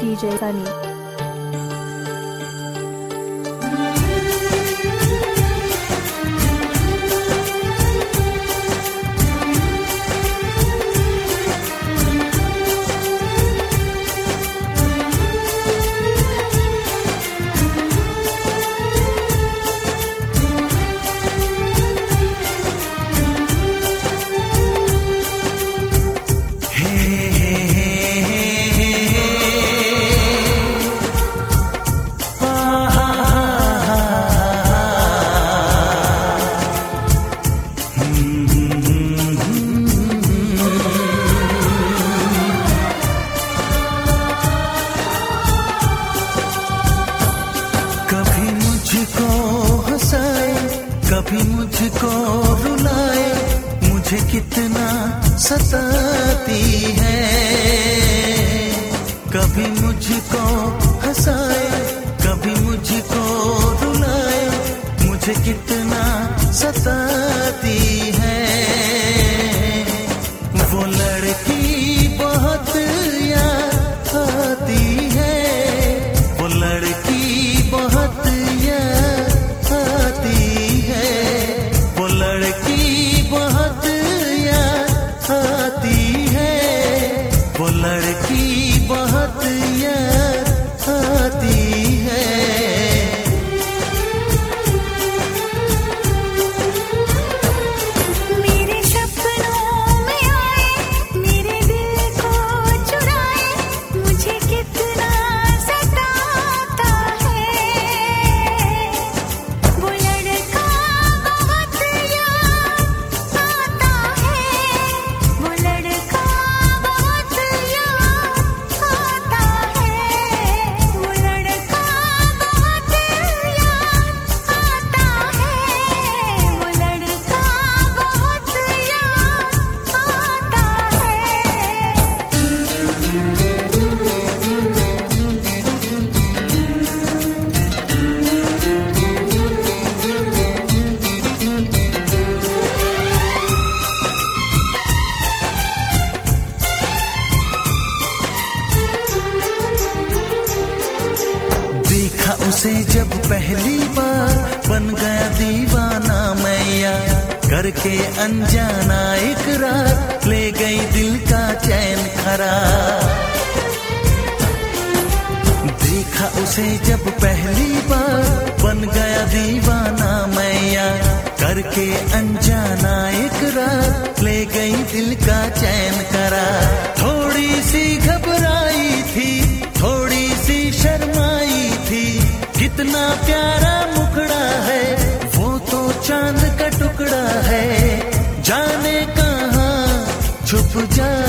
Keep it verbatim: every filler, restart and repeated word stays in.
D J Sunny. कभी मुझको रुलाए, मुझे कितना सताती है। कभी मुझको हंसाए, कभी मुझको रुलाए, मुझे कितना सताती है। वो लड़की बहुत याद आती है, वो लड़की बहुत याद आती है, वो लड़की बहुत याद आती है, वो लड़की बहुत याद आती है। मेरे सपनों में आए, मेरे दिल को चुराए, मुझे कितना सताता है। वो लड़का बहुत याद आता है, वो लड़का बहुत याद आता है, वो लड़का बहुत याद आता है, वो लड़का बहुत देखा उसे जब पहली बार, बन गया दीवाना मैया, करके अनजाना इकरार, ले गई दिल का चैन करार। देखा उसे जब पहली बार, बन गया दीवाना मैया, करके अनजाना इकरार, ले गई दिल का चैन करार। थोड़ी सी घबराई थी, थोड़ी सी शर्माई थी, कितना प्यारा मुखड़ा है, वो तो चांद का टुकड़ा है, जाने कहाँ छुप जा